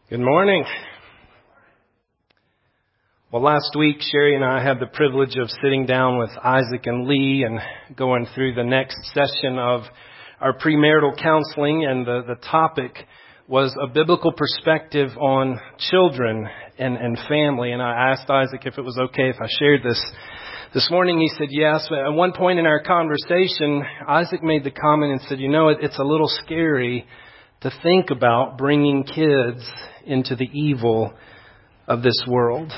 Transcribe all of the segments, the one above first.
Good morning. Well, last week, Sherry and I had the privilege of sitting down with Isaac and Lee and going through the next session of our premarital counseling, and the topic was a biblical perspective on children and family. And I asked Isaac if it was okay if I shared this morning. He said yes. But at one point in our conversation, Isaac made the comment and said, it's a little scary to think about bringing kids into the evil of this world.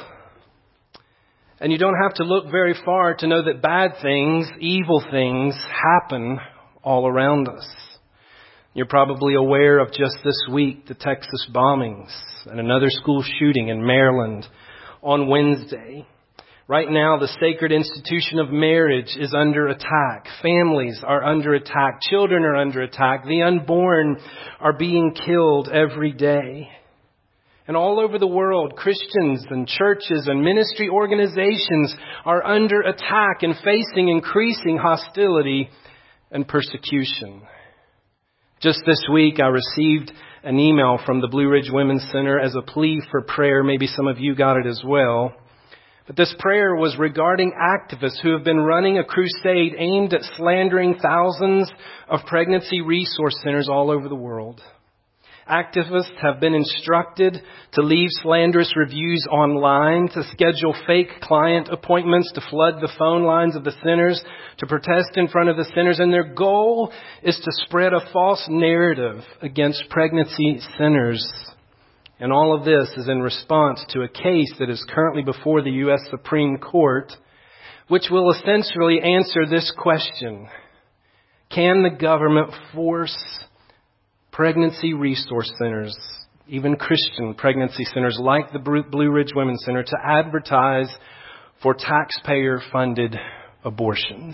And you don't have to look very far to know that bad things, evil things happen all around us. You're probably aware of just this week the Texas bombings and another school shooting in Maryland on Wednesday. Right now, the sacred institution of marriage is under attack. Families are under attack. Children are under attack. The unborn are being killed every day. And all over the world, Christians and churches and ministry organizations are under attack and facing increasing hostility and persecution. Just this week, I received an email from the Blue Ridge Women's Center as a plea for prayer. Maybe some of you got it as well. But this prayer was regarding activists who have been running a crusade aimed at slandering thousands of pregnancy resource centers all over the world. Activists have been instructed to leave slanderous reviews online, to schedule fake client appointments, to flood the phone lines of the centers, to protest in front of the centers. And their goal is to spread a false narrative against pregnancy centers. And all of this is in response to a case that is currently before the U.S. Supreme Court, which will essentially answer this question: can the government force pregnancy resource centers, even Christian pregnancy centers like the Blue Ridge Women's Center, to advertise for taxpayer-funded abortions?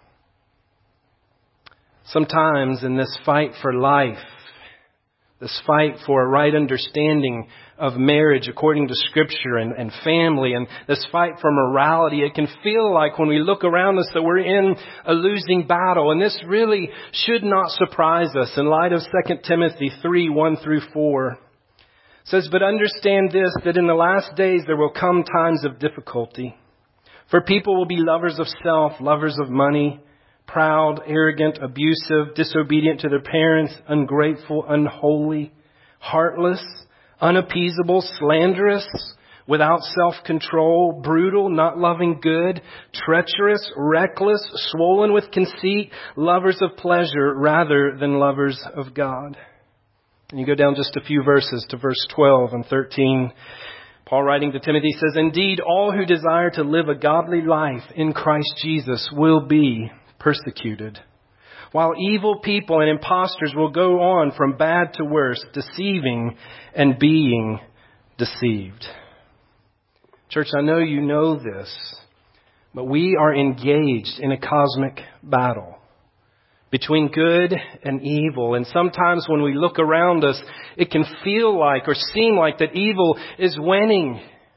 Sometimes in this fight for life, this fight for a right understanding of marriage according to Scripture and family, and this fight for morality, it can feel like when we look around us that we're in a losing battle. And this really should not surprise us in light of 2 Timothy 3:1-4. It says, "But understand this, that in the last days there will come times of difficulty. For people will be lovers of self, lovers of money, proud, arrogant, abusive, disobedient to their parents, ungrateful, unholy, heartless, unappeasable, slanderous, without self-control, brutal, not loving good, treacherous, reckless, swollen with conceit, lovers of pleasure rather than lovers of God." And you go down just a few verses to verse 12 and 13. Paul, writing to Timothy, says, "Indeed, all who desire to live a godly life in Christ Jesus will be persecuted, while evil people and impostors will go on from bad to worse, deceiving and being deceived." Church, I know you know this, but we are engaged in a cosmic battle between good and evil. And sometimes when we look around us, it can feel like or seem like that evil is winning.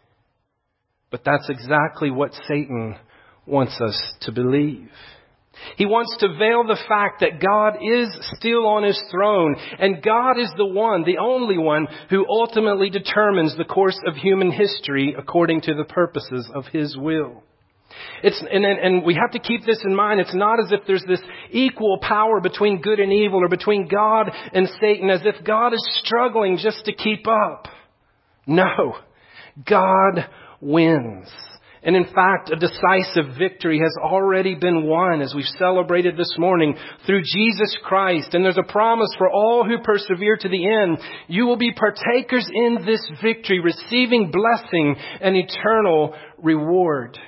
But that's exactly what Satan wants us to believe. He wants to veil the fact that God is still on His throne, and God is the one, the only one, who ultimately determines the course of human history according to the purposes of His will. And we have to keep this in mind. It's not as if there's this equal power between good and evil, or between God and Satan, as if God is struggling just to keep up. No, God wins. And in fact, a decisive victory has already been won, as we've celebrated this morning, through Jesus Christ. And there's a promise for all who persevere to the end. You will be partakers in this victory, receiving blessing and eternal reward.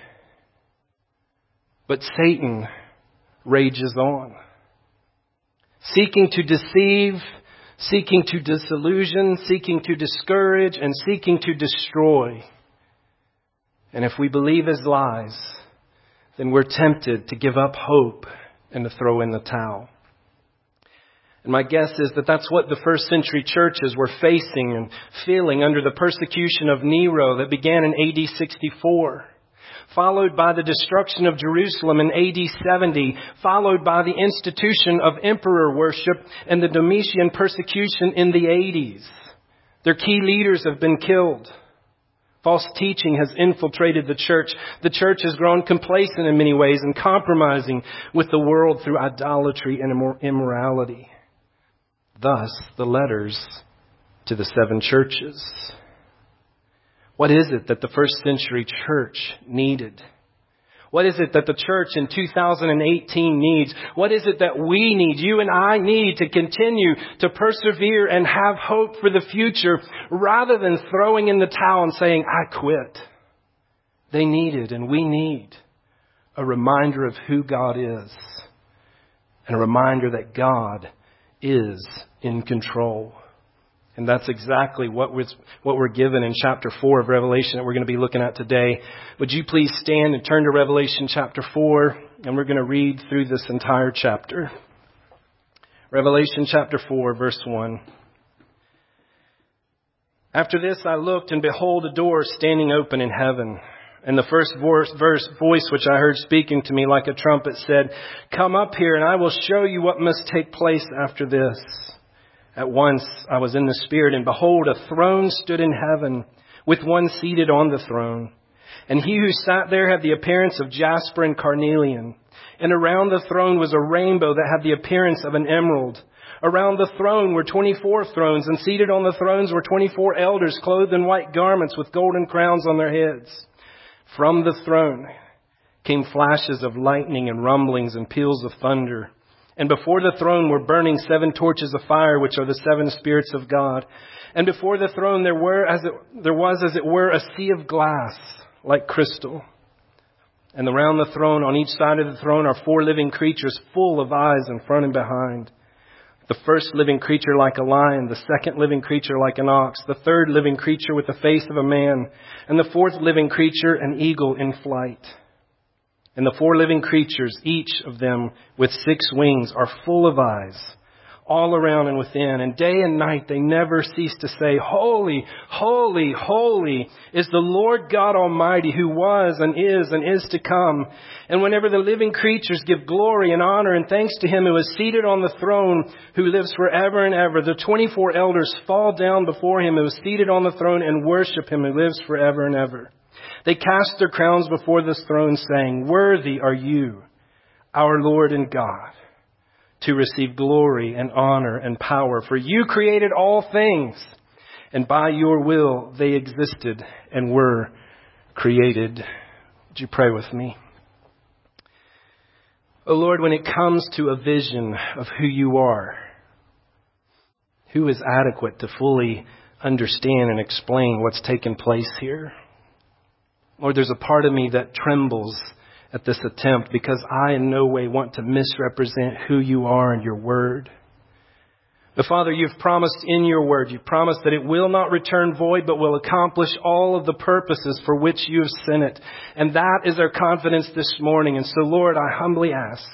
But Satan rages on, seeking to deceive, seeking to disillusion, seeking to discourage, and seeking to destroy. And if we believe his lies, then we're tempted to give up hope and to throw in the towel. And my guess is that that's what the first century churches were facing and feeling under the persecution of Nero that began in AD 64, followed by the destruction of Jerusalem in AD 70, followed by the institution of emperor worship and the Domitian persecution in the 80s. Their key leaders have been killed. False teaching has infiltrated the church. The church has grown complacent in many ways and compromising with the world through idolatry and immorality. Thus, the letters to the 7 churches. What is it that the first century church needed? What is it that the church in 2018 needs? What is it that we need, you and I need to continue to persevere and have hope for the future rather than throwing in the towel and saying, I quit? They needed and we need a reminder of who God is and a reminder that God is in control. And that's exactly what we're given in chapter 4 of Revelation that we're going to be looking at today. Would you please stand and turn to Revelation chapter 4, and we're going to read through this entire chapter. Revelation chapter 4, verse 1. After this I looked, and behold, a door standing open in heaven. And the first voice which I heard speaking to me like a trumpet said, "Come up here, and I will show you what must take place after this." At once I was in the Spirit, and behold, a throne stood in heaven, with one seated on the throne. And he who sat there had the appearance of jasper and carnelian. And around the throne was a rainbow that had the appearance of an emerald. Around the throne were 24 thrones, and seated on the thrones were 24 elders, clothed in white garments with golden crowns on their heads. From the throne came flashes of lightning and rumblings and peals of thunder. And before the throne were burning 7 torches of fire, which are the 7 spirits of God. And before the throne there was as it were a sea of glass, like crystal. And around the throne, on each side of the throne, are 4 living creatures, full of eyes in front and behind. The first living creature like a lion, the second living creature like an ox, the third living creature with the face of a man, and the fourth living creature an eagle in flight. And the 4 living creatures, each of them with 6 wings, are full of eyes, all around and within. And day and night they never cease to say, "Holy, holy, holy is the Lord God Almighty, who was and is to come." And whenever the living creatures give glory and honor and thanks to Him who is seated on the throne, who lives forever and ever, the 24 elders fall down before Him who is seated on the throne and worship Him who lives forever and ever. They cast their crowns before this throne, saying, "Worthy are you, our Lord and God, to receive glory and honor and power. For you created all things, and by your will they existed and were created." Would you pray with me? Oh Lord, when it comes to a vision of who you are, who is adequate to fully understand and explain what's taken place here? Lord, there's a part of me that trembles at this attempt because I in no way want to misrepresent who you are and your word. But Father, you've promised in your word, you've promised that it will not return void, but will accomplish all of the purposes for which you have sent it. And that is our confidence this morning. And so, Lord, I humbly ask,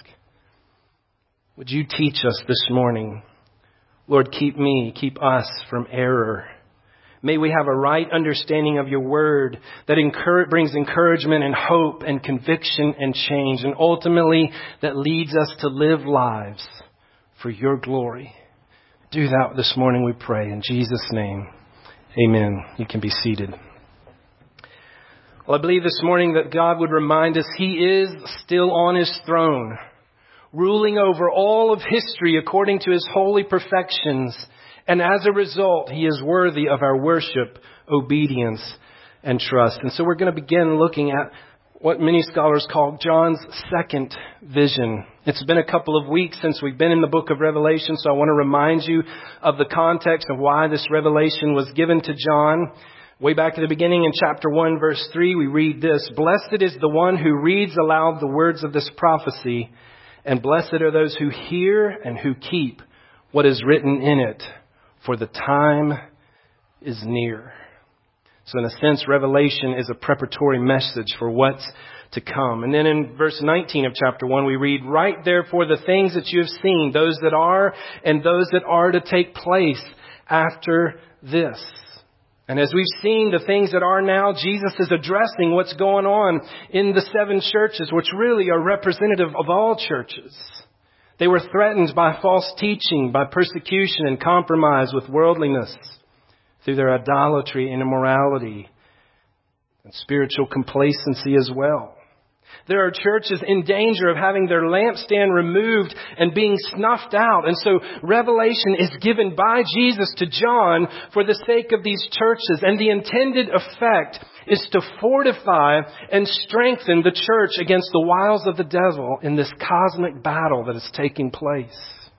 would you teach us this morning? Lord, keep us from error. May we have a right understanding of your word that brings encouragement and hope and conviction and change, and ultimately that leads us to live lives for your glory. Do that this morning, we pray. In Jesus' name, amen. You can be seated. Well, I believe this morning that God would remind us He is still on His throne, ruling over all of history according to His holy perfections. And as a result, He is worthy of our worship, obedience, and trust. And so we're going to begin looking at what many scholars call John's second vision. It's been a couple of weeks since we've been in the book of Revelation, so I want to remind you of the context of why this revelation was given to John. Way back at the beginning in chapter 1, verse 3, we read this: "Blessed is the one who reads aloud the words of this prophecy, and blessed are those who hear and who keep what is written in it. For the time is near." So in a sense, Revelation is a preparatory message for what's to come. And then in verse 19 of chapter 1, we read, "Write therefore the things that you have seen, those that are and those that are to take place after this." And as we've seen the things that are now, Jesus is addressing what's going on in the 7 churches, which really are representative of all churches. They were threatened by false teaching, by persecution and compromise with worldliness. through their idolatry and immorality and spiritual complacency as well. There are churches in danger of having their lampstand removed and being snuffed out. And so revelation is given by Jesus to John for the sake of these churches. And the intended effect is to fortify and strengthen the church against the wiles of the devil in this cosmic battle that is taking place.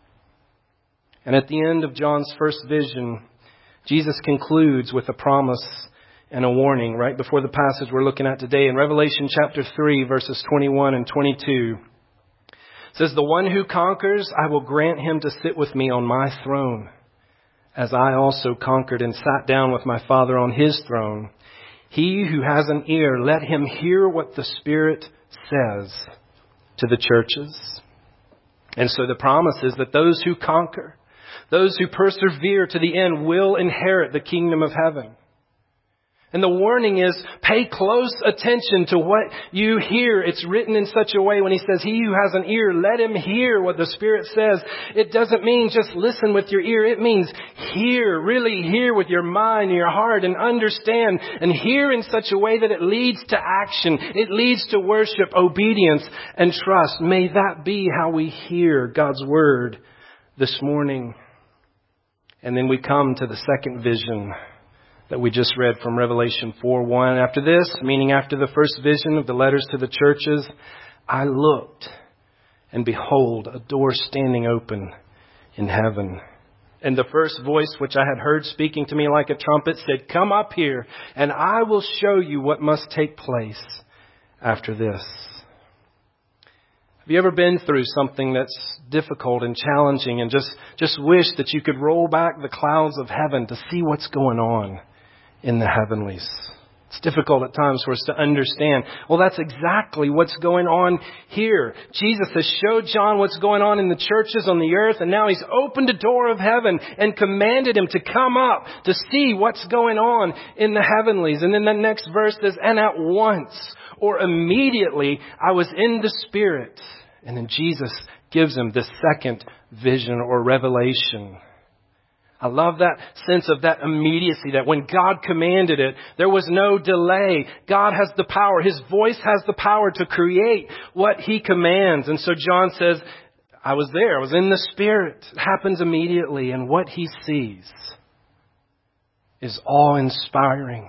And at the end of John's first vision, Jesus concludes with a promise and a warning right before the passage we're looking at today. In Revelation chapter 3, verses 21 and 22, it says, "The one who conquers, I will grant him to sit with me on my throne, as I also conquered and sat down with my Father on his throne. He who has an ear, let him hear what the Spirit says to the churches." And so the promise is that those who conquer, those who persevere to the end, will inherit the kingdom of heaven. And the warning is, pay close attention to what you hear. It's written in such a way when he says, "He who has an ear, let him hear what the Spirit says." It doesn't mean just listen with your ear. It means hear, really hear with your mind and your heart and understand, and hear in such a way that it leads to action. It leads to worship, obedience, and trust. May that be how we hear God's word this morning. And then we come to the second vision that we just read from Revelation 4:1. "After this," meaning after the first vision of the letters to the churches, "I looked, and behold, a door standing open in heaven. And the first voice which I had heard speaking to me like a trumpet said, 'Come up here, and I will show you what must take place after this.'" Have you ever been through something that's difficult and challenging and just wish that you could roll back the clouds of heaven to see what's going on in the heavenlies? It's difficult at times for us to understand. Well, that's exactly what's going on here. Jesus has showed John what's going on in the churches on the earth, and now he's opened a door of heaven and commanded him to come up to see what's going on in the heavenlies. And then the next verse says, "And at once," or immediately, "I was in the Spirit." And then Jesus gives him the second vision or revelation. I love that sense of that immediacy, that when God commanded it, there was no delay. God has the power. His voice has the power to create what he commands. And so John says, "I was there. I was in the Spirit." It happens immediately. And what he sees is awe-inspiring.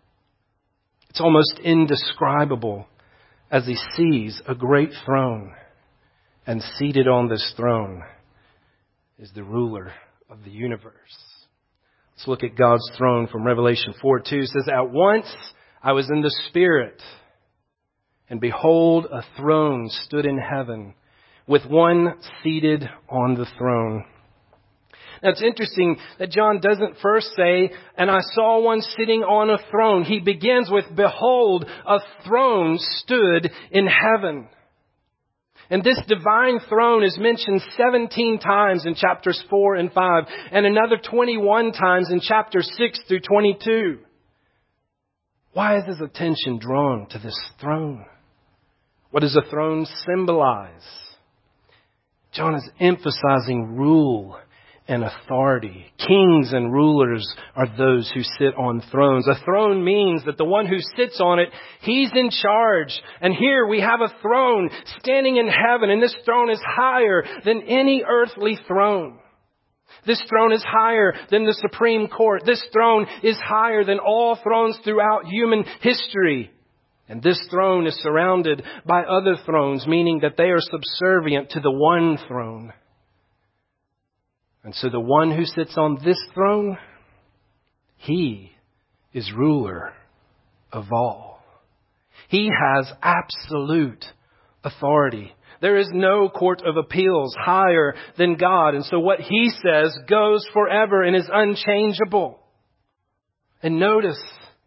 It's almost indescribable as he sees a great throne, and seated on this throne is the ruler of the universe. Let's look at God's throne from Revelation 4:2. It says, "At once I was in the Spirit, and behold, a throne stood in heaven, with one seated on the throne." Now it's interesting that John doesn't first say, "And I saw one sitting on a throne." He begins with, "Behold, a throne stood in heaven." And this divine throne is mentioned 17 times in chapters 4 and 5, and another 21 times in chapters 6 through 22. Why is his attention drawn to this throne? What does a throne symbolize? John is emphasizing rule and authority. Kings and rulers are those who sit on thrones. A throne means that the one who sits on it, he's in charge. And here we have a throne standing in heaven, and this throne is higher than any earthly throne. This throne is higher than the Supreme Court. This throne is higher than all thrones throughout human history. And this throne is surrounded by other thrones, meaning that they are subservient to the one throne. And so the one who sits on this throne, he is ruler of all. He has absolute authority. There is no court of appeals higher than God. And so what he says goes forever and is unchangeable. And notice,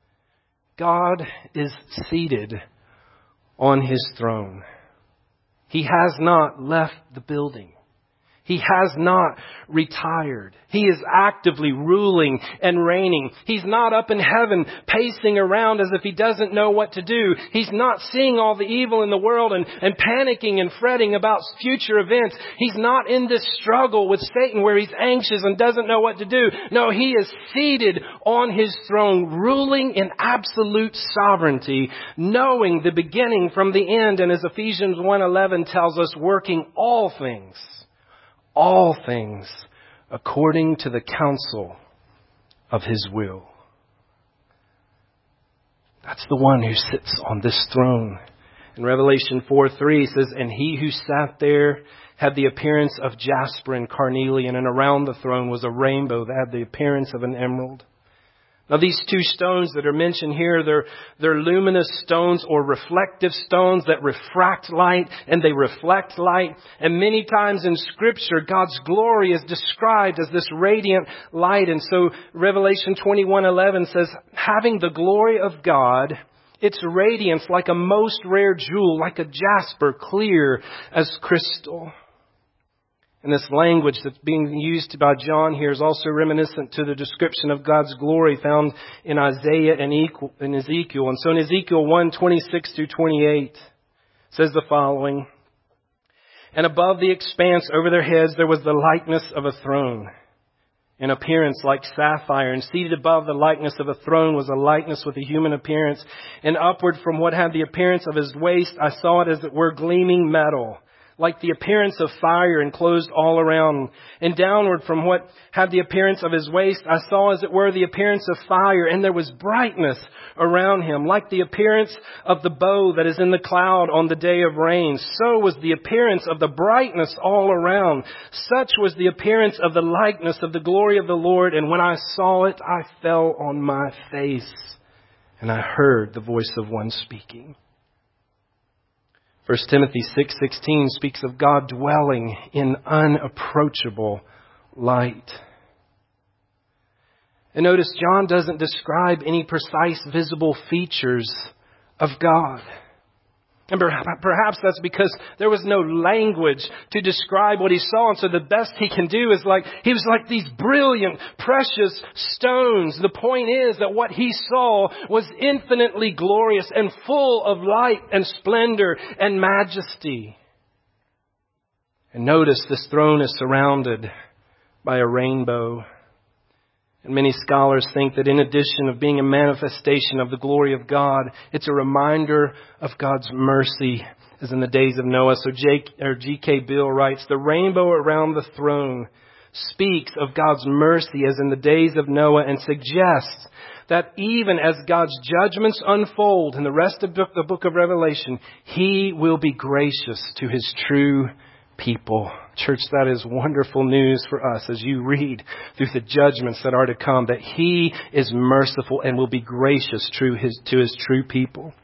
God is seated on his throne. He has not left the building. He has not retired. He is actively ruling and reigning. He's not up in heaven pacing around as if He doesn't know what to do. He's not seeing all the evil in the world and panicking and fretting about future events. He's not in this struggle with Satan where He's anxious and doesn't know what to do. No, He is seated on His throne, ruling in absolute sovereignty, knowing the beginning from the end. And as Ephesians 1:11 tells us, working all things according to the counsel of His will. That's the one who sits on this throne. In Revelation 4:3 it says, and He who sat there had the appearance of jasper and carnelian, and around the throne was a rainbow that had the appearance of an emerald. Now these two stones that are mentioned here, they're luminous stones or reflective stones that refract light and they reflect light. And many times in Scripture, God's glory is described as this radiant light. And so Revelation 21:11 says, having the glory of God, its radiance like a most rare jewel, like a jasper, clear as crystal. And this language that's being used by John here is also reminiscent to the description of God's glory found in Isaiah and Ezekiel. And so in Ezekiel 1:26-28 says the following, and above the expanse over their heads there was the likeness of a throne, in appearance like sapphire, and seated above the likeness of a throne was a likeness with a human appearance. And upward from what had the appearance of His waist I saw it as it were gleaming metal, like the appearance of fire enclosed all around. And downward from what had the appearance of His waist, I saw as it were the appearance of fire, and there was brightness around Him, like the appearance of the bow that is in the cloud on the day of rain. So was the appearance of the brightness all around. Such was the appearance of the likeness of the glory of the Lord. And when I saw it, I fell on my face, and I heard the voice of one speaking. 1 Timothy 6:16 speaks of God dwelling in unapproachable light. And notice John doesn't describe any precise visible features of God. And perhaps that's because there was no language to describe what he saw. And so the best he can do is he was like these brilliant, precious stones. The point is that what he saw was infinitely glorious and full of light and splendor and majesty. And notice this throne is surrounded by a rainbow. And many scholars think that in addition of being a manifestation of the glory of God, it's a reminder of God's mercy as in the days of Noah. So G.K. Bill writes, the rainbow around the throne speaks of God's mercy as in the days of Noah and suggests that even as God's judgments unfold in the rest of the book of Revelation, He will be gracious to His true people. Church, that is wonderful news for us as you read through the judgments that are to come, that He is merciful and will be gracious to His true people.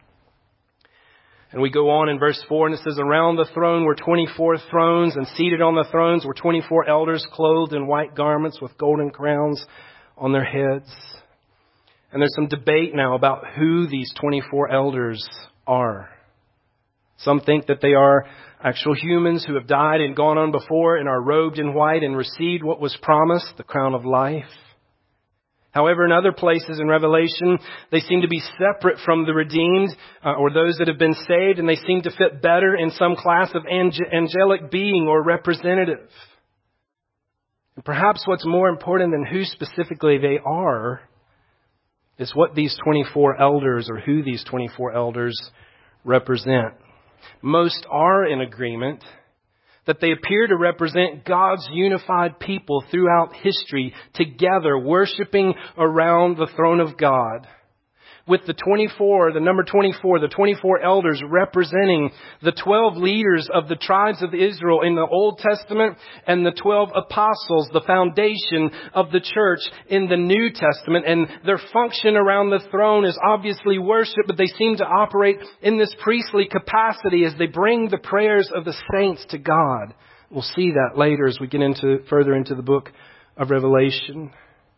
And we go on in verse 4 and it says, around the throne were 24 thrones, and seated on the thrones were 24 elders clothed in white garments with golden crowns on their heads. And there's some debate now about who these 24 elders are. Some think that they are actual humans who have died and gone on before and are robed in white and received what was promised, the crown of life. However, in other places in Revelation, they seem to be separate from the redeemed or those that have been saved, and they seem to fit better in some class of angelic being or representative. And perhaps what's more important than who specifically they are is what these 24 elders or who these 24 elders represent. Most are in agreement that they appear to represent God's unified people throughout history together, worshiping around the throne of God. With the 24 elders representing the 12 leaders of the tribes of Israel in the Old Testament and the 12 apostles, the foundation of the church in the New Testament. And their function around the throne is obviously worship, but they seem to operate in this priestly capacity as they bring the prayers of the saints to God. We'll see that later as we get further into the book of Revelation.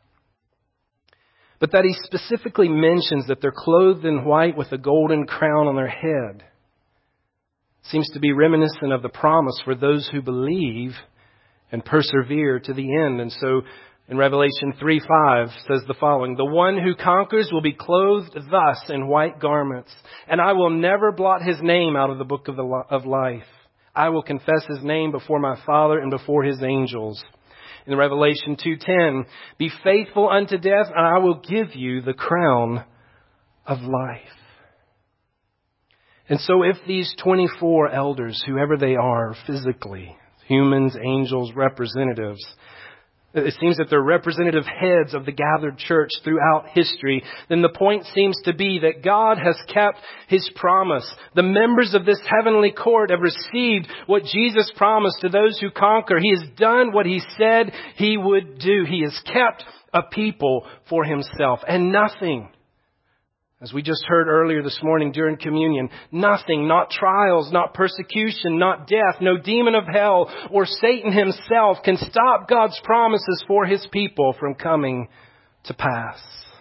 But that he specifically mentions that they're clothed in white with a golden crown on their head seems to be reminiscent of the promise for those who believe and persevere to the end. And so in Revelation 3:5 says the following, "The one who conquers will be clothed thus in white garments, and I will never blot his name out of the book of life. I will confess his name before my Father and before his angels." In Revelation 2:10, "Be faithful unto death, and I will give you the crown of life." And so if these 24 elders, whoever they are physically, humans, angels, representatives, it seems that they're representative heads of the gathered church throughout history, then the point seems to be that God has kept His promise. The members of this heavenly court have received what Jesus promised to those who conquer. He has done what He said He would do. He has kept a people for Himself. And nothing, as we just heard earlier this morning during communion, nothing, not trials, not persecution, not death, no demon of hell or Satan himself can stop God's promises for His people from coming to pass.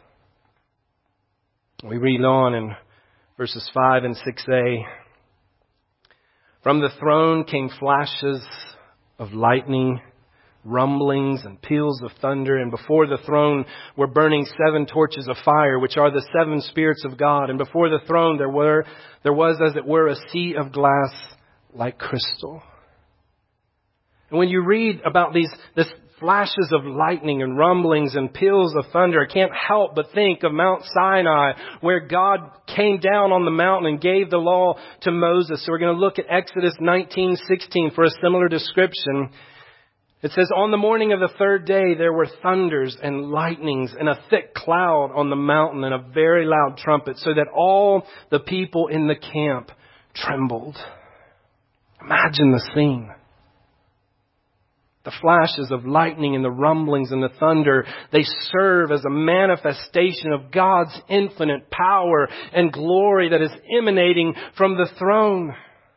We read on in verses 5 and 6a. "From the throne came flashes of lightning, rumblings and peals of thunder, and before the throne were burning 7 torches of fire, which are the 7 spirits of God. And before the throne there was as it were a sea of glass like crystal." And when you read about these flashes of lightning and rumblings and peals of thunder, I can't help but think of Mount Sinai, where God came down on the mountain and gave the law to Moses. So we're going to look at Exodus 19:16 for a similar description. It says, "On the morning of the 3rd day, there were thunders and lightnings and a thick cloud on the mountain and a very loud trumpet, so that all the people in the camp trembled." Imagine the scene. The flashes of lightning and the rumblings and the thunder, they serve as a manifestation of God's infinite power and glory that is emanating from the throne.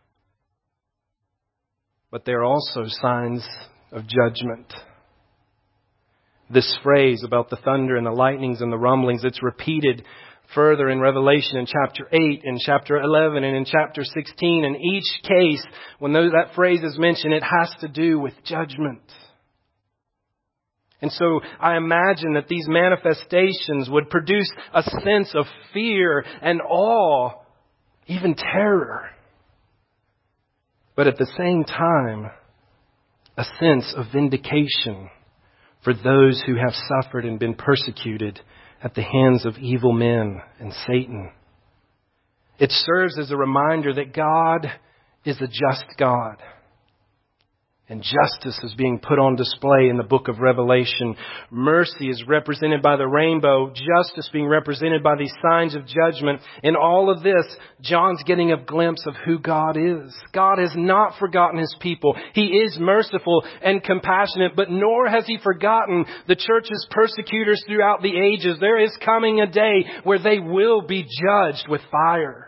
But they're also signs of judgment. This phrase about the thunder and the lightnings and the rumblings, it's repeated further in Revelation in chapter 8, in chapter 11, and in chapter 16. In each case, when that phrase is mentioned, it has to do with judgment. And so I imagine that these manifestations would produce a sense of fear and awe, even terror. But at the same time, a sense of vindication for those who have suffered and been persecuted at the hands of evil men and Satan. It serves as a reminder that God is a just God. And justice is being put on display in the book of Revelation. Mercy is represented by the rainbow. Justice being represented by these signs of judgment. In all of this, John's getting a glimpse of who God is. God has not forgotten His people. He is merciful and compassionate, but nor has He forgotten the church's persecutors throughout the ages. There is coming a day where they will be judged with fire.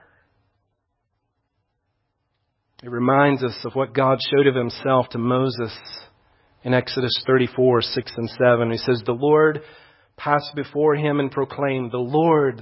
It reminds us of what God showed of Himself to Moses in Exodus 34:6 and 7. He says, "The Lord passed before him and proclaimed, the Lord,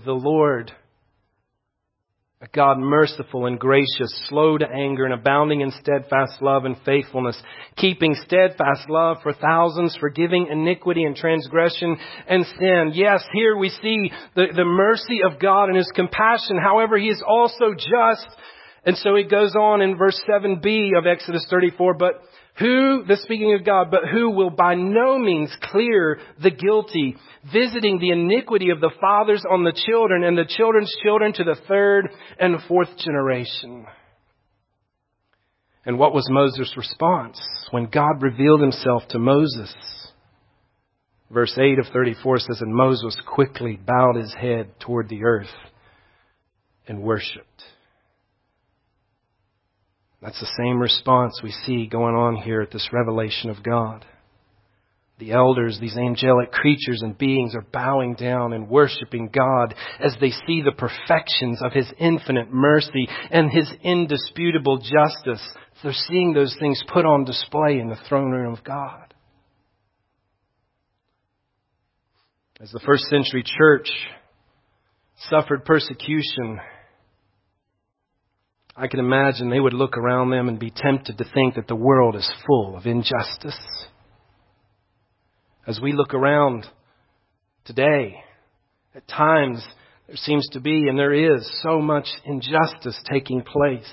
a God merciful and gracious, slow to anger and abounding in steadfast love and faithfulness, keeping steadfast love for thousands, forgiving iniquity and transgression and sin." Yes, here we see the mercy of God and His compassion. However, He is also just. And so it goes on in verse 7b of Exodus 34, speaking of God, "but who will by no means clear the guilty, visiting the iniquity of the fathers on the children and the children's children to the 3rd and 4th generation." And what was Moses' response when God revealed Himself to Moses? Verse 8 of 34 says, "And Moses quickly bowed his head toward the earth and worshipped." That's the same response we see going on here at this revelation of God. The elders, these angelic creatures and beings, are bowing down and worshiping God as they see the perfections of His infinite mercy and His indisputable justice. They're seeing those things put on display in the throne room of God. As the first century church suffered persecution, I can imagine they would look around them and be tempted to think that the world is full of injustice. As we look around today, at times there seems to be, and there is, so much injustice taking place.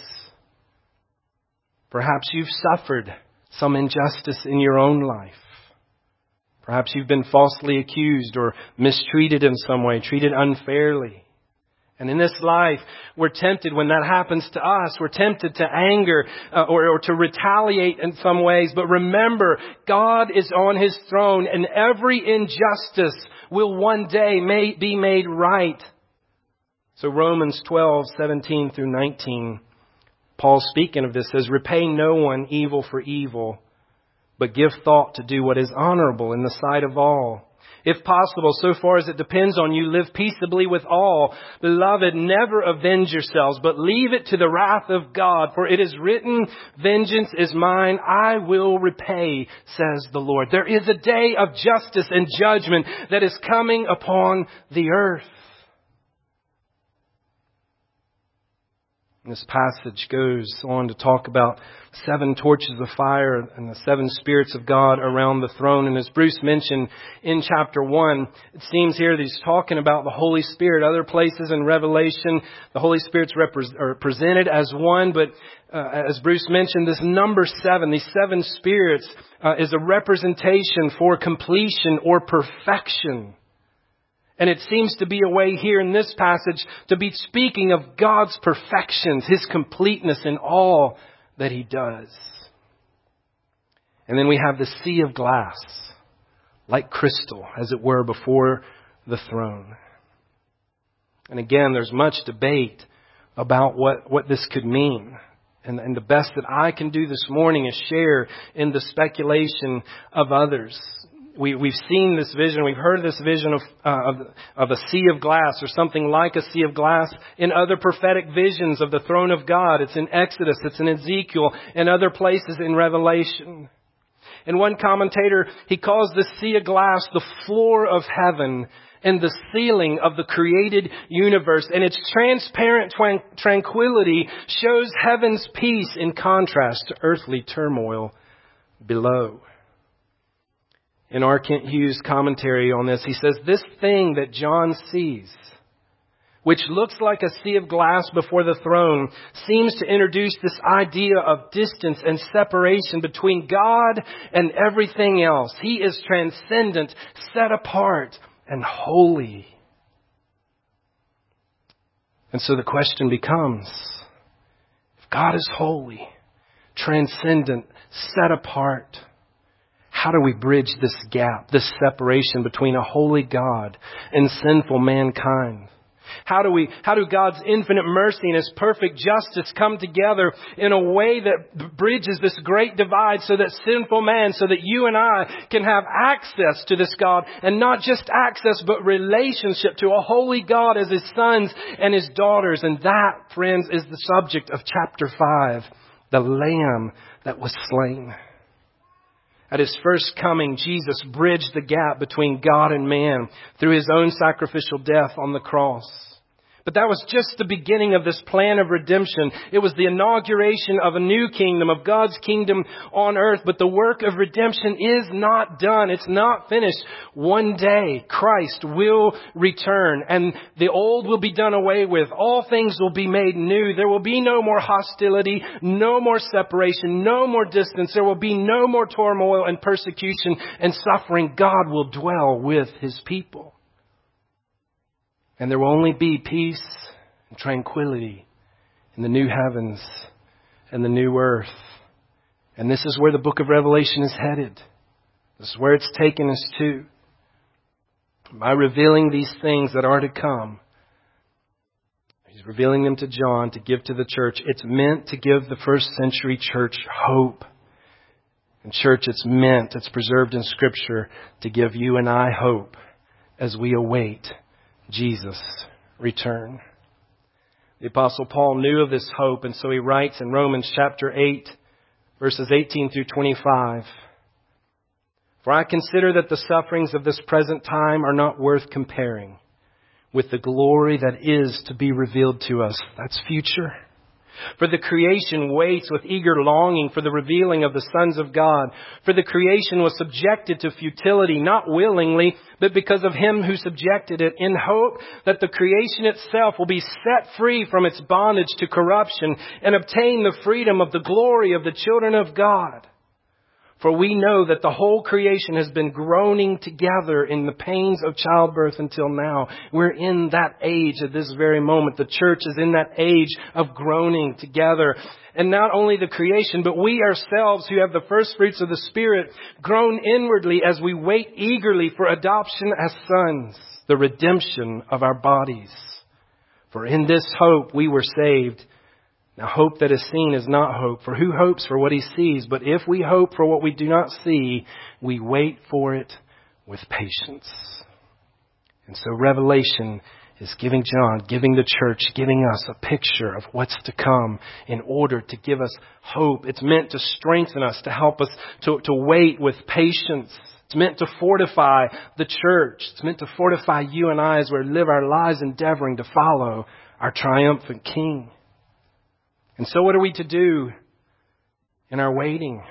Perhaps you've suffered some injustice in your own life. Perhaps you've been falsely accused or mistreated in some way, treated unfairly. And in this life, we're tempted when that happens to us. We're tempted to anger or to retaliate in some ways. But remember, God is on His throne, and every injustice will one day be made right. So Romans 12:17 through 19, Paul speaking of this says, "Repay no one evil for evil, but give thought to do what is honorable in the sight of all. If possible, so far as it depends on you, live peaceably with all. Beloved, never avenge yourselves, but leave it to the wrath of God. For it is written, 'Vengeance is mine, I will repay,' says the Lord." There is a day of justice and judgment that is coming upon the earth. This passage goes on to talk about 7 torches of fire and the 7 spirits of God around the throne. And as Bruce mentioned in chapter 1, it seems here that he's talking about the Holy Spirit. Other places in Revelation, the Holy Spirit's presented as one. But as Bruce mentioned, this number 7, these 7 spirits, is a representation for completion or perfection. And it seems to be a way here in this passage to be speaking of God's perfections, His completeness in all that He does. And then we have the sea of glass, like crystal, as it were, before the throne. And again, there's much debate about what this could mean. And the best that I can do this morning is share in the speculation of others. We've seen this vision, we've heard this vision of a sea of glass or something like a sea of glass in other prophetic visions of the throne of God. It's in Exodus, it's in Ezekiel, and other places in Revelation. And one commentator, he calls the sea of glass the floor of heaven and the ceiling of the created universe. And its transparent tranquility shows heaven's peace in contrast to earthly turmoil below. In R. Kent Hughes' commentary on this, he says, "This thing that John sees, which looks like a sea of glass before the throne, seems to introduce this idea of distance and separation between God and everything else. He is transcendent, set apart, and holy." And so the question becomes, if God is holy, transcendent, set apart, how do we bridge this gap, this separation between a holy God and sinful mankind? How do God's infinite mercy and His perfect justice come together in a way that bridges this great divide so that sinful man, so that you and I can have access to this God, and not just access, but relationship to a holy God as His sons and His daughters? And that, friends, is the subject of chapter 5, the Lamb that was slain. At His first coming, Jesus bridged the gap between God and man through His own sacrificial death on the cross. But that was just the beginning of this plan of redemption. It was the inauguration of a new kingdom, of God's kingdom on earth. But the work of redemption is not done. It's not finished. One day, Christ will return and the old will be done away with. All things will be made new. There will be no more hostility, no more separation, no more distance. There will be no more turmoil and persecution and suffering. God will dwell with His people. And there will only be peace and tranquility in the new heavens and the new earth. And this is where the book of Revelation is headed. This is where it's taken us to. By revealing these things that are to come, He's revealing them to John to give to the church. It's meant to give the first century church hope. And church, it's preserved in Scripture to give you and I hope as we await Jesus' return. The Apostle Paul knew of this hope, and so he writes in Romans chapter 8, verses 18 through 25, "For I consider that the sufferings of this present time are not worth comparing with the glory that is to be revealed to us." That's future. For the creation waits with eager longing for the revealing of the sons of God. For the creation was subjected to futility, not willingly, but because of Him who subjected it, in hope that the creation itself will be set free from its bondage to corruption and obtain the freedom of the glory of the children of God. For we know that the whole creation has been groaning together in the pains of childbirth until now. We're in that age at this very moment. The church is in that age of groaning together. And not only the creation, but we ourselves who have the first fruits of the Spirit groan inwardly as we wait eagerly for adoption as sons, the redemption of our bodies. For in this hope we were saved. Now hope that is seen is not hope, for who hopes for what he sees? But if we hope for what we do not see, we wait for it with patience. And so Revelation is giving John, giving the church, giving us a picture of what's to come in order to give us hope. It's meant to strengthen us, to help us to wait with patience. It's meant to fortify the church. It's meant to fortify you and I as we live our lives endeavoring to follow our triumphant King. And so what are we to do in our waiting?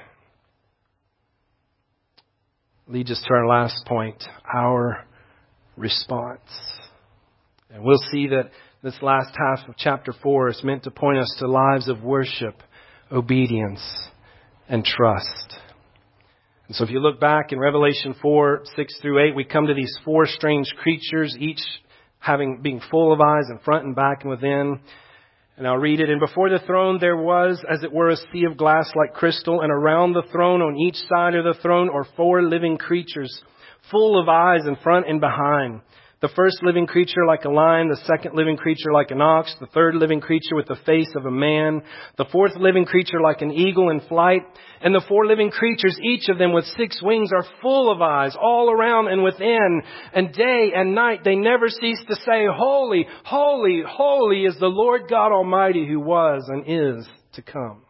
Leads us to our last point, our response. And we'll see that this last half of chapter 4 is meant to point us to lives of worship, obedience, and trust. And so if you look back in Revelation 4, 6 through 8, we come to these four strange creatures, each being full of eyes in front and back and within. And I'll read it. And before the throne there was, as it were, a sea of glass like crystal. And around the throne, on each side of the throne, are four living creatures, full of eyes in front and behind. The first living creature like a lion, the second living creature like an ox, the third living creature with the face of a man, the fourth living creature like an eagle in flight, and the four living creatures, each of them with 6 wings, are full of eyes all around and within. And day and night they never cease to say, Holy, holy, holy is the Lord God Almighty, who was and is to come.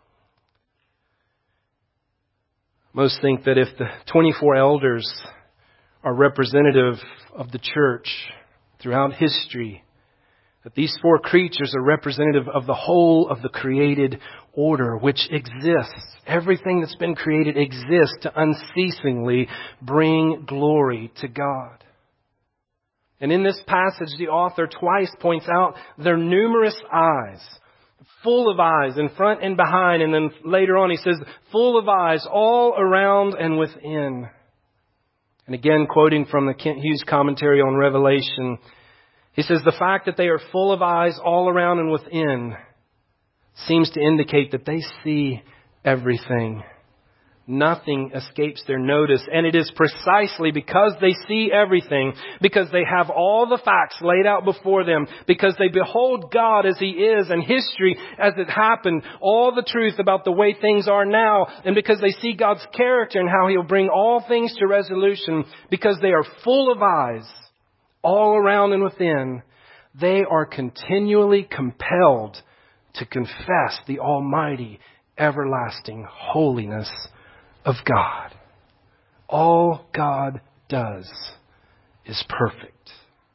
Most think that if the 24 elders are representative of the church throughout history, that these four creatures are representative of the whole of the created order which exists. Everything that's been created exists to unceasingly bring glory to God. And in this passage, the author twice points out their numerous eyes, full of eyes in front and behind. And then later on he says, full of eyes all around and within. And again, quoting from the Kent Hughes commentary on Revelation, he says, the fact that they are full of eyes all around and within seems to indicate that they see everything. Nothing escapes their notice. And it is precisely because they see everything, because they have all the facts laid out before them, because they behold God as He is and history as it happened, all the truth about the way things are now, and because they see God's character and how He'll bring all things to resolution, because they are full of eyes all around and within, they are continually compelled to confess the almighty, everlasting holiness of God. All God does is perfect.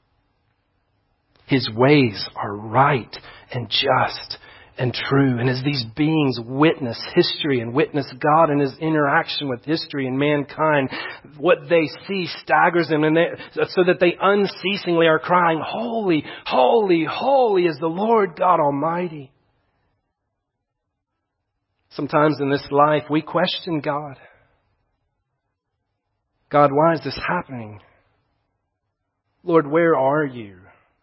His ways are right and just and true. And as these beings witness history and witness God and His interaction with history and mankind, what they see staggers them, and so that they unceasingly are crying, Holy, holy, holy is the Lord God Almighty. Sometimes in this life we question God. God, why is this happening? Lord, where are you?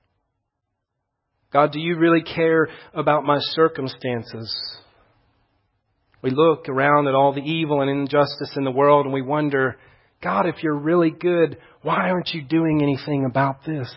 God, do you really care about my circumstances? We look around at all the evil and injustice in the world and we wonder, God, if you're really good, why aren't you doing anything about this?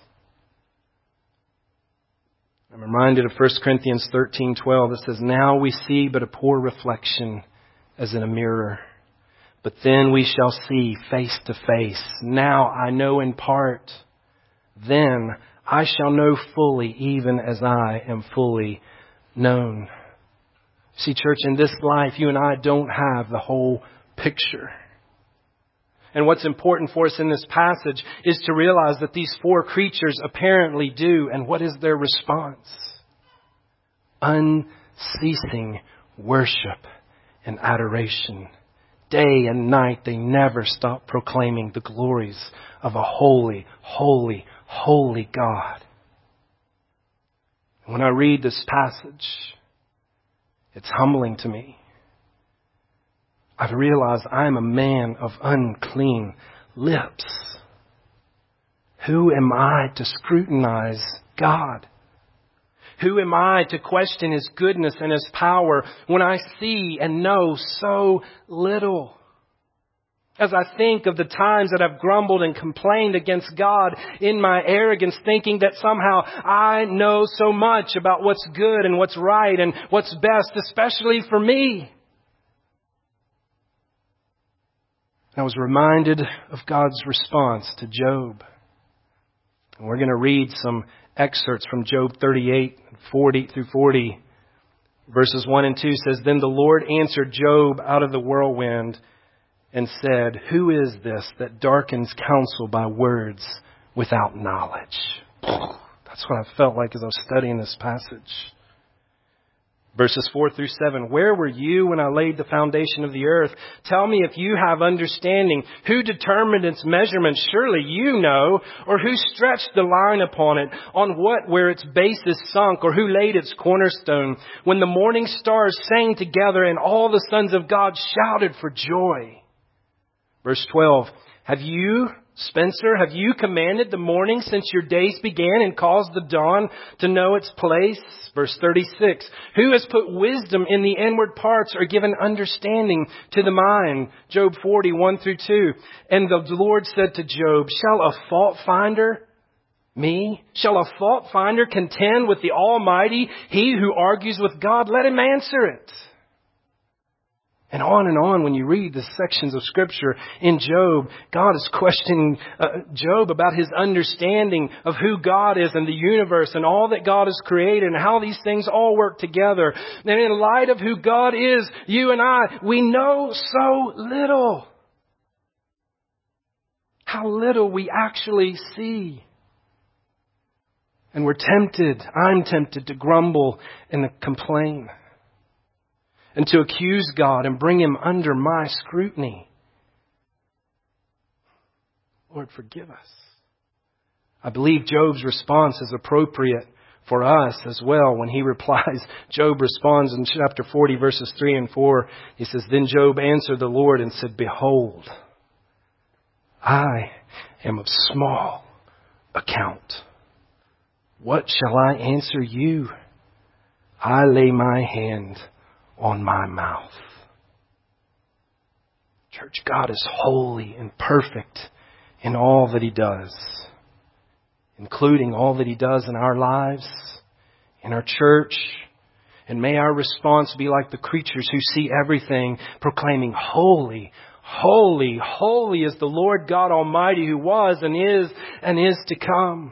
I'm reminded of 1 Corinthians 13:12 that says, now we see but a poor reflection as in a mirror. But then we shall see face to face. Now I know in part. Then I shall know fully, even as I am fully known. See, church, in this life, you and I don't have the whole picture. And what's important for us in this passage is to realize that these four creatures apparently do. And what is their response? unceasing worship and adoration. Day and night, they never stop proclaiming the glories of a holy, holy, holy God. When I read this passage, it's humbling to me. I've realized I'm a man of unclean lips. Who am I to scrutinize God? Who am I to question His goodness and His power when I see and know so little? As I think of the times that I've grumbled and complained against God in my arrogance, thinking that somehow I know so much about what's good and what's right and what's best, especially for me. I was reminded of God's response to Job. And we're going to read some excerpts from Job 38, 40 through 40. Verses 1 and 2 says, Then the Lord answered Job out of the whirlwind and said, Who is this that darkens counsel by words without knowledge? That's what I felt like as I was studying this passage. Verses 4 through 7. Where were you when I laid the foundation of the earth? Tell me if you have understanding. Who determined its measurements? Surely you know. Or who stretched the line upon it? On what where its base is sunk? Or who laid its cornerstone? When the morning stars sang together and all the sons of God shouted for joy. Verse 12. Have you, Spencer, have you commanded the morning since your days began and caused the dawn to know its place? Verse 36. Who has put wisdom in the inward parts or given understanding to the mind? Job 40, 1 through 2. And the Lord said to Job, Shall a fault finder, me? Shall a fault finder contend with the Almighty? He who argues with God, let him answer it. And on when you read the sections of Scripture in Job, God is questioning Job about his understanding of who God is and the universe and all that God has created and how these things all work together. And in light of who God is, you and I, we know so little. How little we actually see. And I'm tempted to grumble and to complain. And to accuse God and bring Him under my scrutiny. Lord, forgive us. I believe Job's response is appropriate for us as well when he replies. Job responds in chapter 40, verses 3 and 4. He says, Then Job answered the Lord and said, Behold, I am of small account. What shall I answer you? I lay my hand on my mouth. Church, God is holy and perfect in all that He does, including all that He does in our lives, in our church. And may our response be like the creatures who see everything, proclaiming, Holy, holy, holy is the Lord God Almighty, who was and is to come.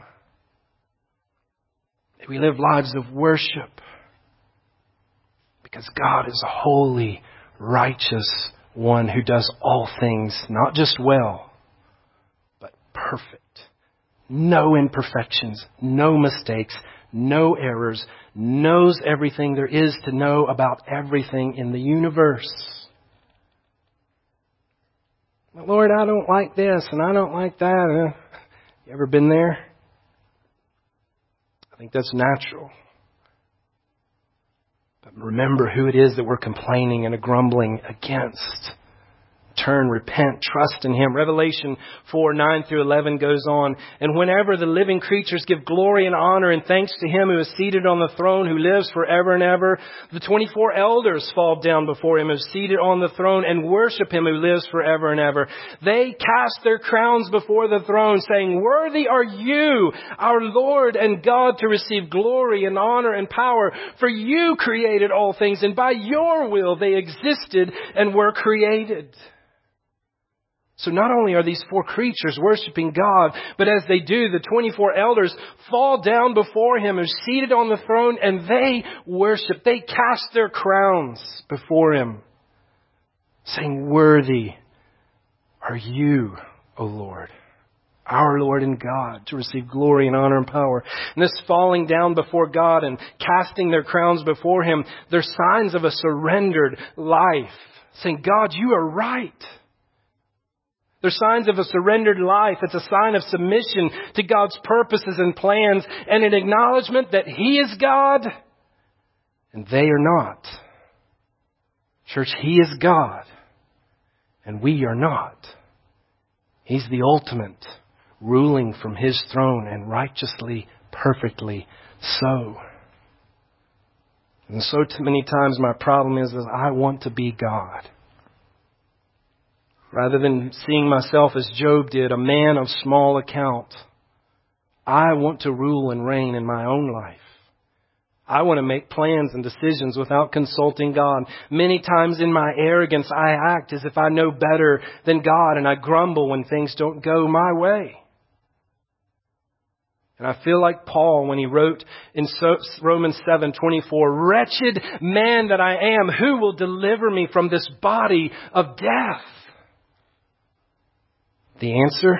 May we live lives of worship. Because God is a holy, righteous one who does all things, not just well, but perfect. No imperfections, no mistakes, no errors, knows everything there is to know about everything in the universe. But Lord, I don't like this and I don't like that. You ever been there? I think that's natural. But remember who it is that we're complaining and grumbling against. Turn, repent, trust in Him. Revelation 4, 9 through 11 goes on. And whenever the living creatures give glory and honor and thanks to Him who is seated on the throne, who lives forever and ever, the 24 elders fall down before Him who is seated on the throne and worship Him who lives forever and ever. They cast their crowns before the throne, saying, Worthy are you, our Lord and God, to receive glory and honor and power. For you created all things, and by your will they existed and were created. So not only are these four creatures worshiping God, but as they do, the 24 elders fall down before Him who's seated on the throne, and they worship. They cast their crowns before Him, saying, Worthy are you, O Lord. our Lord and God, to receive glory and honor and power. And this falling down before God and casting their crowns before Him, they're signs of a surrendered life, saying, God, you are right. They're signs of a surrendered life. It's a sign of submission to God's purposes and plans and an acknowledgement that He is God and they are not. Church, He is God and we are not. He's the ultimate, ruling from His throne and righteously, perfectly so. And so many times my problem is I want to be God. Rather than seeing myself as Job did, a man of small account, I want to rule and reign in my own life. I want to make plans and decisions without consulting God. Many times in my arrogance, I act as if I know better than God, and I grumble when things don't go my way. And I feel like Paul when he wrote in Romans 7:24, "Wretched man that I am, who will deliver me from this body of death?" The answer?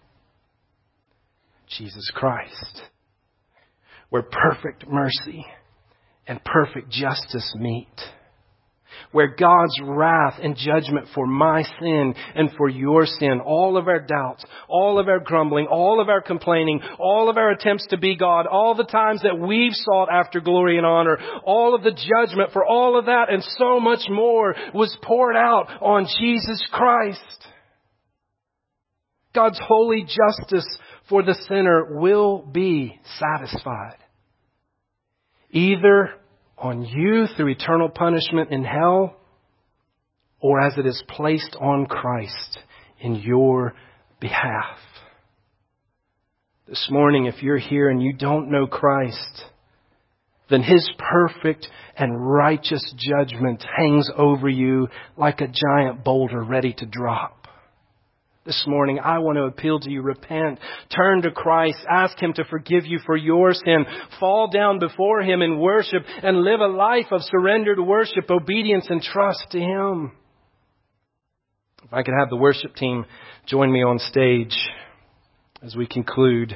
Jesus Christ. Where perfect mercy and perfect justice meet. Where God's wrath and judgment for my sin and for your sin, all of our doubts, all of our grumbling, all of our complaining, all of our attempts to be God, all the times that we've sought after glory and honor, all of the judgment for all of that and so much more was poured out on Jesus Christ. God's holy justice for the sinner will be satisfied. Either on you through eternal punishment in hell, or as it is placed on Christ in your behalf. This morning, if you're here and you don't know Christ, then His perfect and righteous judgment hangs over you like a giant boulder ready to drop. This morning, I want to appeal to you. Repent. Turn to Christ. Ask Him to forgive you for your sin. Fall down before Him in worship and live a life of surrendered worship, obedience, and trust to Him. If I could have the worship team join me on stage as we conclude.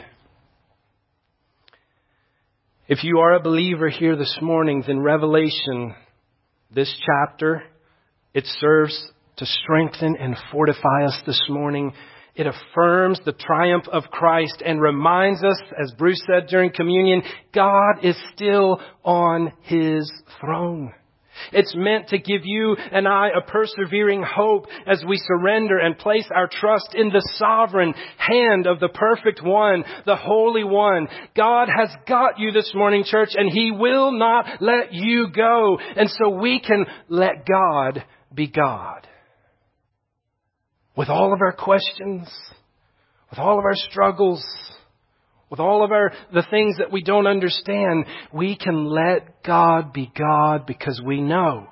If you are a believer here this morning, then Revelation, this chapter, it serves to strengthen and fortify us this morning. It affirms the triumph of Christ and reminds us, as Bruce said during communion, God is still on His throne. It's meant to give you and I a persevering hope as we surrender and place our trust in the sovereign hand of the perfect one, the Holy One. God has got you this morning, church, and He will not let you go. And so we can let God be God. With all of our questions, with all of our struggles, with all of the things that we don't understand, we can let God be God because we know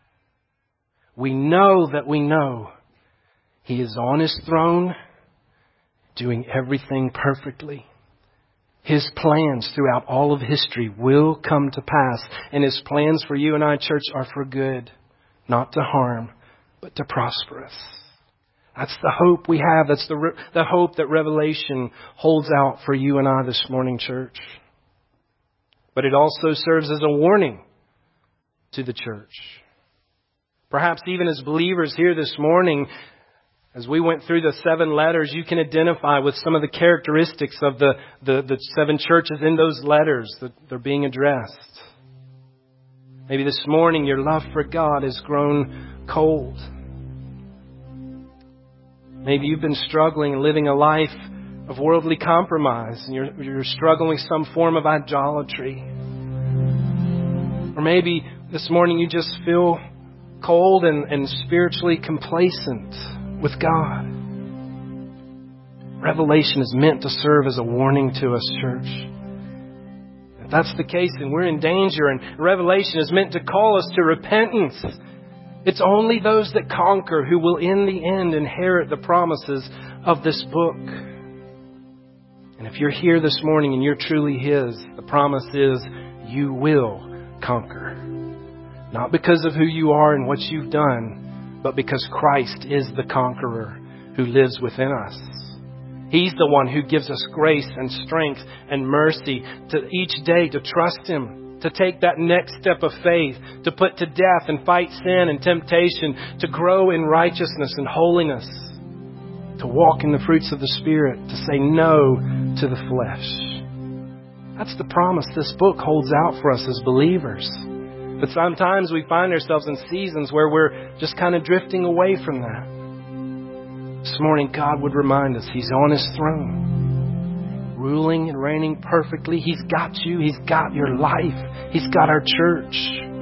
that we know He is on His throne, doing everything perfectly. His plans throughout all of history will come to pass, and His plans for you and I, church, are for good, not to harm, but to prosper us. That's the hope we have. That's the hope that Revelation holds out for you and I this morning, church. But it also serves as a warning to the church. Perhaps even as believers here this morning, as we went through the 7 letters, you can identify with some of the characteristics of the 7 churches in those letters that they're being addressed. Maybe this morning your love for God has grown cold. Maybe you've been struggling and living a life of worldly compromise and you're struggling with some form of idolatry. Or maybe this morning you just feel cold and spiritually complacent with God. Revelation is meant to serve as a warning to us, church. If that's the case, then we're in danger, and Revelation is meant to call us to repentance. It's only those that conquer who will in the end inherit the promises of this book. And if you're here this morning and you're truly His, the promise is you will conquer. Not because of who you are and what you've done, but because Christ is the conqueror who lives within us. He's the one who gives us grace and strength and mercy to each day to trust Him, to take that next step of faith, to put to death and fight sin and temptation, to grow in righteousness and holiness, to walk in the fruits of the Spirit, to say no to the flesh. That's the promise this book holds out for us as believers. But sometimes we find ourselves in seasons where we're just kind of drifting away from that. This morning, God would remind us He's on His throne, ruling and reigning perfectly. He's got you. He's got your life. He's got our church.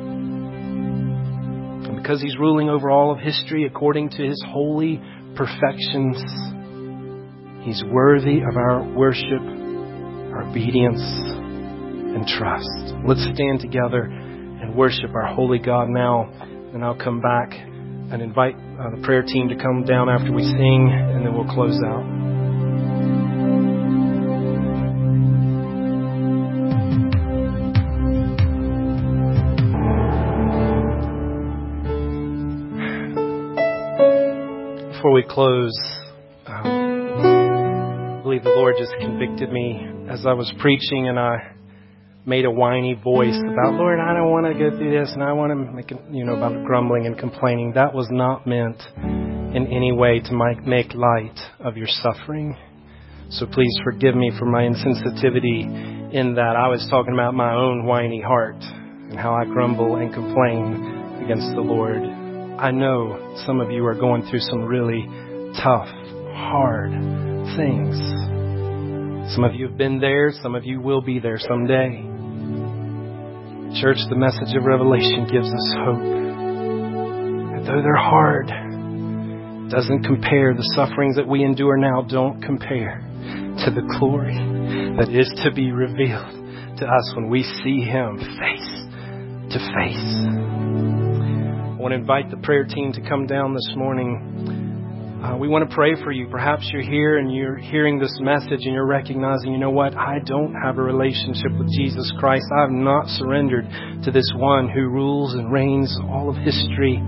And because He's ruling over all of history according to His holy perfections, He's worthy of our worship, our obedience, and trust. Let's stand together and worship our holy God now. And I'll come back and invite the prayer team to come down after we sing, and then we'll close out. Before we close, I believe the Lord just convicted me as I was preaching, and I made a whiny voice about, Lord, I don't want to go through this, and I want to make it, about grumbling and complaining. That was not meant in any way to make light of your suffering. So please forgive me for my insensitivity in that I was talking about my own whiny heart and how I grumble and complain against the Lord. I know some of you are going through some really tough, hard things. Some of you have been there. Some of you will be there someday. Church, the message of Revelation gives us hope. And though they're hard, it doesn't compare. The sufferings that we endure now don't compare to the glory that is to be revealed to us when we see Him face to face. I want to invite the prayer team to come down this morning. We want to pray for you. Perhaps you're here and you're hearing this message and you're recognizing, you know what? I don't have a relationship with Jesus Christ. I have not surrendered to this one who rules and reigns all of history.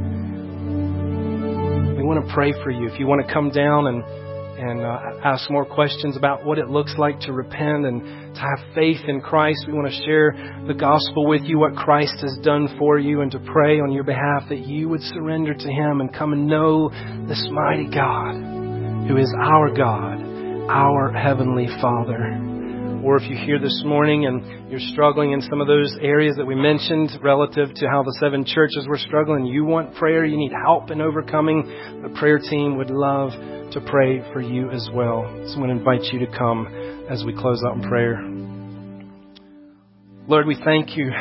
We want to pray for you. If you want to come down and ask more questions about what it looks like to repent and to have faith in Christ, we want to share the gospel with you, what Christ has done for you, and to pray on your behalf that you would surrender to Him and come and know this mighty God who is our God, our Heavenly Father. Or if you're here this morning and you're struggling in some of those areas that we mentioned relative to how the 7 churches were struggling, you want prayer, you need help in overcoming, the prayer team would love to pray for you as well. So I'm going to invite you to come as we close out in prayer. Lord, we thank you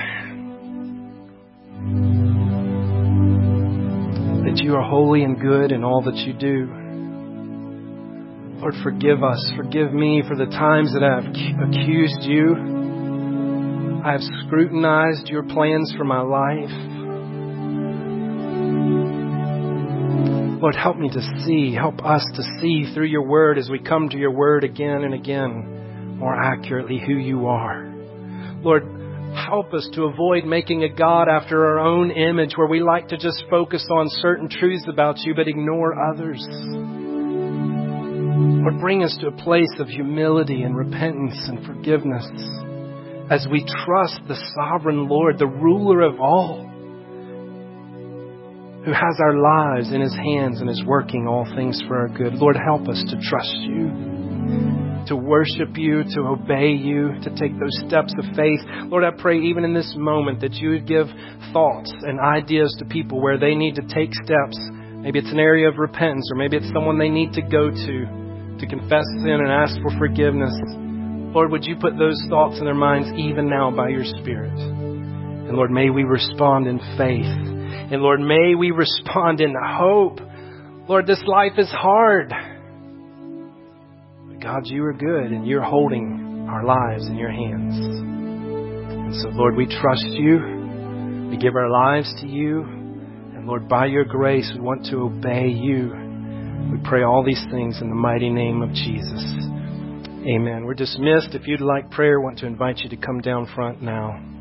that you are holy and good in all that you do. Lord, forgive us. Forgive me for the times that I have accused you. I have scrutinized your plans for my life. Lord, help me to see, help us to see through your word as we come to your word again and again more accurately who you are. Lord, help us to avoid making a God after our own image where we like to just focus on certain truths about you but ignore others. Lord, bring us to a place of humility and repentance and forgiveness as we trust the sovereign Lord, the ruler of all, who has our lives in His hands and is working all things for our good. Lord, help us to trust you, to worship you, to obey you, to take those steps of faith. Lord, I pray even in this moment that you would give thoughts and ideas to people where they need to take steps. Maybe it's an area of repentance, or maybe it's someone they need to go to confess sin and ask for forgiveness. Lord, would you put those thoughts in their minds even now by your Spirit? And Lord, may we respond in faith. And Lord, may we respond in hope. Lord, this life is hard. But God, you are good and you're holding our lives in your hands. And so, Lord, we trust you. We give our lives to you. And Lord, by your grace, we want to obey you. We pray all these things in the mighty name of Jesus. Amen. We're dismissed. If you'd like prayer, I want to invite you to come down front now.